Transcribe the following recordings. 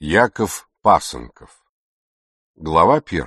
Яков Пасынков. Глава 1.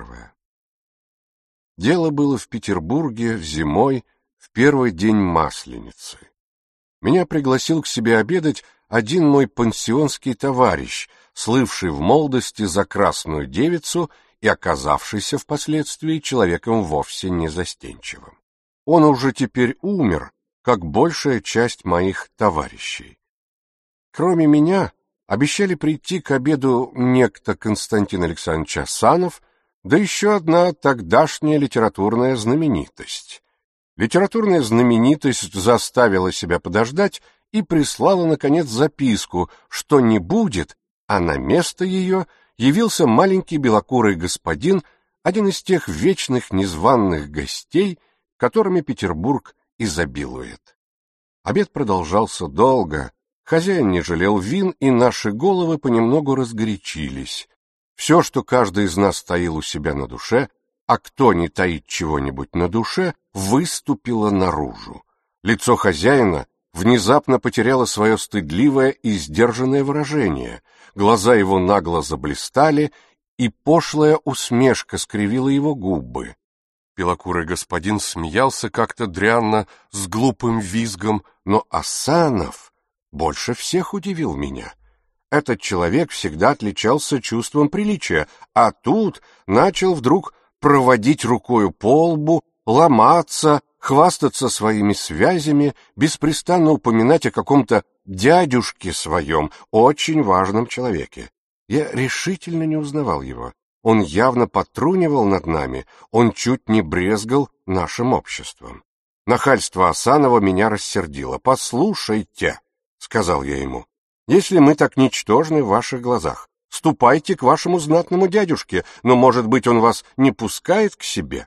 Дело было в Петербурге зимой, в первый день Масленицы. Меня пригласил к себе обедать один мой пансионский товарищ, слывший в молодости за красную девицу и оказавшийся впоследствии человеком вовсе не застенчивым. Он уже теперь умер, как большая часть моих товарищей. Кроме меня, обещали прийти к обеду некто Константин Александрович Асанов, да еще одна тогдашняя литературная знаменитость. Литературная знаменитость заставила себя подождать и прислала, наконец, записку, что не будет, а на место ее явился маленький белокурый господин, один из тех вечных незваных гостей, которыми Петербург изобилует. Обед продолжался долго. Хозяин не жалел вин, и наши головы понемногу разгорячились. Все, что каждый из нас таил у себя на душе, а кто не таит чего-нибудь на душе, выступило наружу. Лицо хозяина внезапно потеряло свое стыдливое и сдержанное выражение, глаза его нагло заблистали, и пошлая усмешка скривила его губы. Белокурый господин смеялся как-то дрянно, с глупым визгом, но Асанов больше всех удивил меня. Этот человек всегда отличался чувством приличия, а тут начал вдруг проводить рукою по лбу, ломаться, хвастаться своими связями, беспрестанно упоминать о каком-то дядюшке своем, очень важном человеке. Я решительно не узнавал его. Он явно подтрунивал над нами, он чуть не брезгал нашим обществом. Нахальство Асанова меня рассердило. «Послушайте», — сказал я ему, — «если мы так ничтожны в ваших глазах, ступайте к вашему знатному дядюшке, но, может быть, он вас не пускает к себе».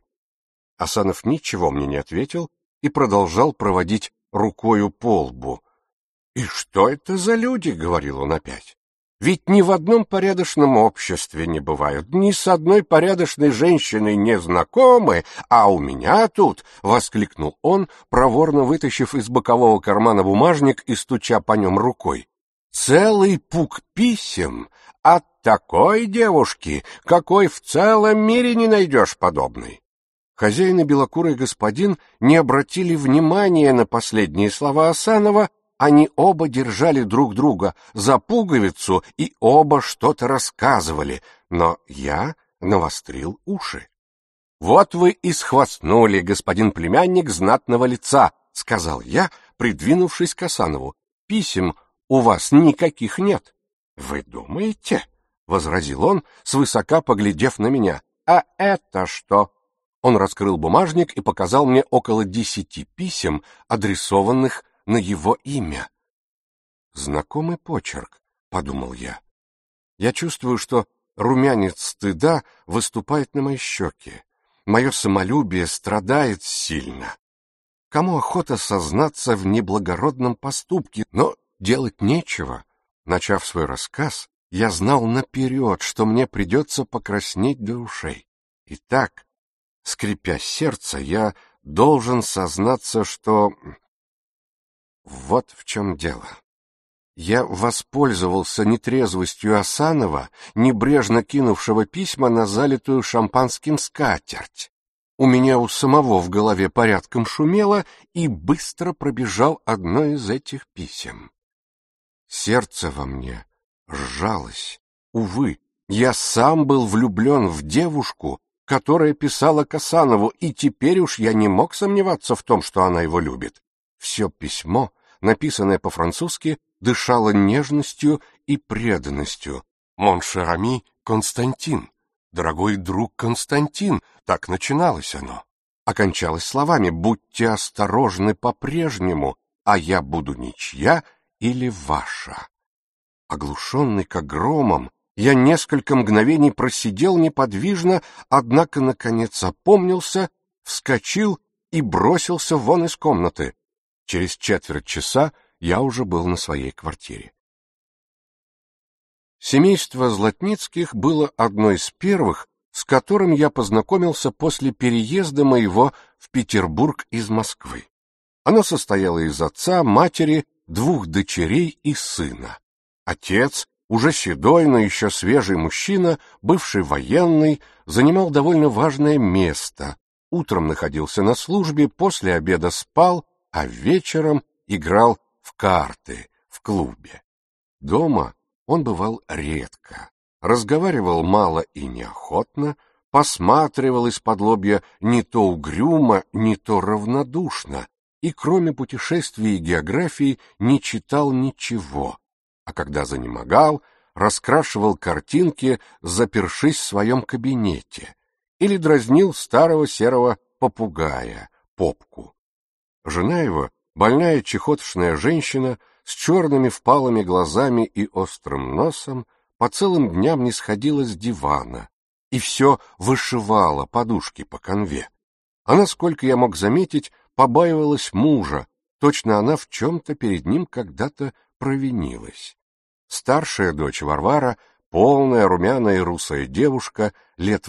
Асанов ничего мне не ответил и продолжал проводить рукою по лбу. «И что это за люди?» — говорил он опять. «Ведь ни в одном порядочном обществе не бывают, ни с одной порядочной женщиной не знакомы, а у меня тут», — воскликнул он, проворно вытащив из бокового кармана бумажник и стуча по нем рукой, «целый пук писем от такой девушки, какой в целом мире не найдешь подобной». Хозяин и белокурый господин не обратили внимания на последние слова Асанова. Они оба держали друг друга за пуговицу и оба что-то рассказывали, но я навострил уши. «Вот вы и схвастнули, господин племянник знатного лица», — сказал я, придвинувшись к Асанову. «Писем у вас никаких нет». «Вы думаете?» — возразил он, свысока поглядев на меня. «А это что?» Он раскрыл бумажник и показал мне около 10 писем, адресованных на его имя. «Знакомый почерк», — подумал я. Я чувствую, что румянец стыда выступает на моей щеке. Мое самолюбие страдает сильно. Кому охота сознаться в неблагородном поступке, но делать нечего. Начав свой рассказ, я знал наперед, что мне придется покраснеть до ушей. Итак, скрипя сердце, я должен сознаться, что... Вот в чем дело. Я воспользовался нетрезвостью Асанова, небрежно кинувшего письма на залитую шампанским скатерть. У меня у самого в голове порядком шумело, и быстро пробежал одно из этих писем. Сердце во мне сжалось. Увы, я сам был влюблен в девушку, которая писала к Асанову, и теперь уж я не мог сомневаться в том, что она его любит. Все письмо, написанное по-французски, дышало нежностью и преданностью. «Мон шер ами Константин», «Дорогой друг Константин», так начиналось оно. Окончалось словами «Будьте осторожны по-прежнему, а я буду ничья или ваша». Оглушенный как громом, я несколько мгновений просидел неподвижно, однако, наконец, опомнился, вскочил и бросился вон из комнаты. Через четверть часа я уже был на своей квартире. Семейство Златницких было одной из первых, с которым я познакомился после переезда моего в Петербург из Москвы. Оно состояло из отца, матери, 2 дочерей и сына. Отец, Уже седой, но еще свежий мужчина, бывший военный, занимал довольно важное место. Утром находился на службе, после обеда спал, а вечером играл в карты в клубе. Дома он бывал редко, разговаривал мало и неохотно, посматривал из-под-лобья не то угрюмо, не то равнодушно, и кроме путешествий и географии не читал ничего, а когда занемогал, раскрашивал картинки, запершись в своем кабинете, или дразнил старого серого попугая, Попку. Жена его, больная чехотошная женщина, с черными впалыми глазами и острым носом, по целым дням не сходила с дивана и все вышивала подушки по канве. Она, сколько я мог заметить, побаивалась мужа, точно она в чем-то перед ним когда-то провинилась. Старшая дочь Варвара, полная, румяная и русая девушка, лет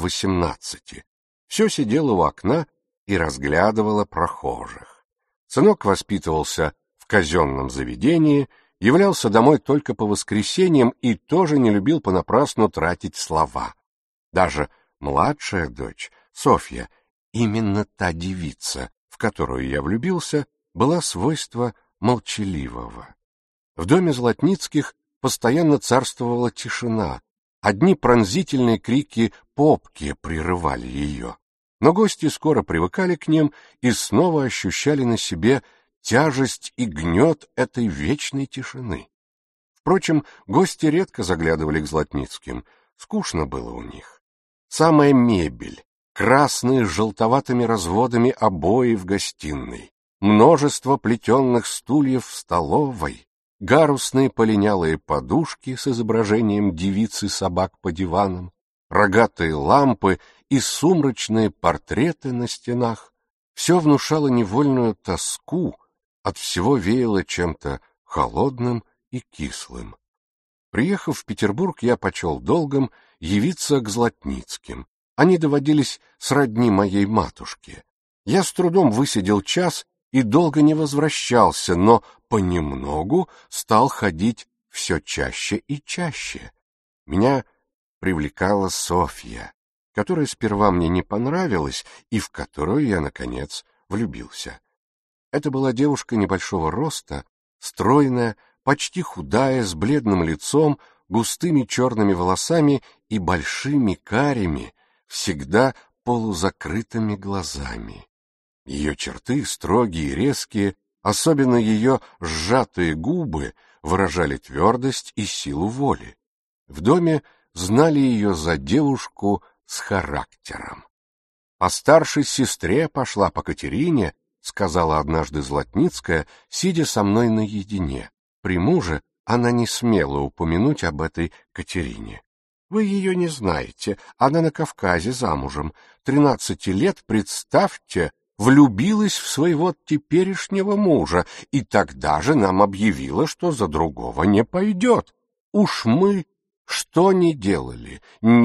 18, все сидела у окна и разглядывала прохожих. Сынок воспитывался в казенном заведении, являлся домой только по воскресеньям и тоже не любил понапрасну тратить слова. Даже младшая дочь, Софья, именно та девица, в которую я влюбился, была свойства молчаливого. В доме Златницких постоянно царствовала тишина, одни пронзительные крики Попки прерывали ее. Но гости скоро привыкали к ним и снова ощущали на себе тяжесть и гнет этой вечной тишины. Впрочем, гости редко заглядывали к Златницким, скучно было у них. Самая мебель, красные с желтоватыми разводами обои в гостиной, множество плетенных стульев в столовой, гарусные полинялые подушки с изображением девиц и собак по диванам, рогатые лампы и сумрачные портреты на стенах — все внушало невольную тоску, от всего веяло чем-то холодным и кислым. Приехав в Петербург, я почел долгом явиться к Златницким. Они доводились сродни моей матушке. Я с трудом высидел час и долго не возвращался, но понемногу стал ходить все чаще и чаще. Меня привлекала Софья, которая сперва мне не понравилась и в которую я, наконец, влюбился. Это была девушка небольшого роста, стройная, почти худая, с бледным лицом, густыми черными волосами и большими карими, всегда полузакрытыми глазами. Ее черты, строгие и резкие, особенно ее сжатые губы, выражали твердость и силу воли. В доме знали ее за девушку с характером. «По старшей сестре пошла по Катерине», — сказала однажды Златницкая, сидя со мной наедине. При муже она не смела упомянуть об этой Катерине. «Вы ее не знаете, она на Кавказе замужем. 13 лет, представьте, влюбилась в своего теперешнего мужа, и тогда же нам объявила, что за другого не пойдет. Уж мы что ни делали,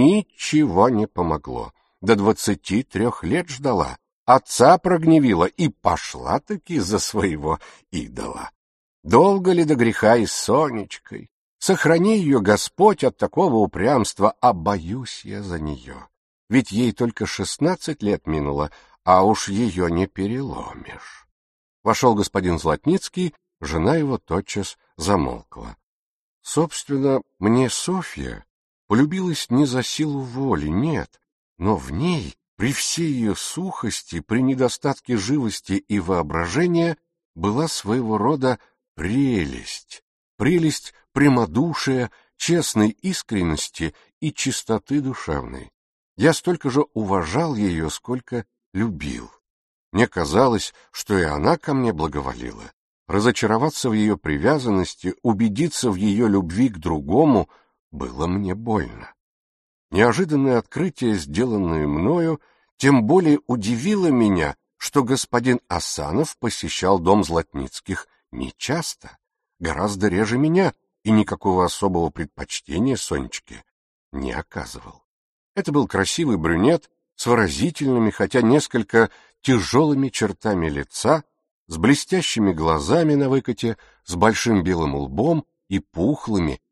ничего не помогло. До 23 лет ждала, отца прогневила и пошла-таки за своего идола. Долго ли до греха и с Сонечкой? Сохрани ее, Господь, от такого упрямства, а боюсь я за нее. Ведь ей только 16 лет минуло, а уж ее не переломишь». Вошел господин Златницкий, жена его тотчас замолкла. Собственно, мне Софья полюбилась не за силу воли, нет, но в ней, при всей ее сухости, при недостатке живости и воображения, была своего рода прелесть, прелесть прямодушия, честной искренности и чистоты душевной. Я столько же уважал ее, сколько любил. Мне казалось, что и она ко мне благоволила. Разочароваться в ее привязанности, убедиться в ее любви к другому было мне больно. Неожиданное открытие, сделанное мною, тем более удивило меня, что господин Асанов посещал дом Златницких нечасто, гораздо реже меня, и никакого особого предпочтения Сонечке не оказывал. Это был красивый брюнет с выразительными, хотя несколько тяжелыми чертами лица, с блестящими глазами на выкате, с большим белым лбом и пухлыми,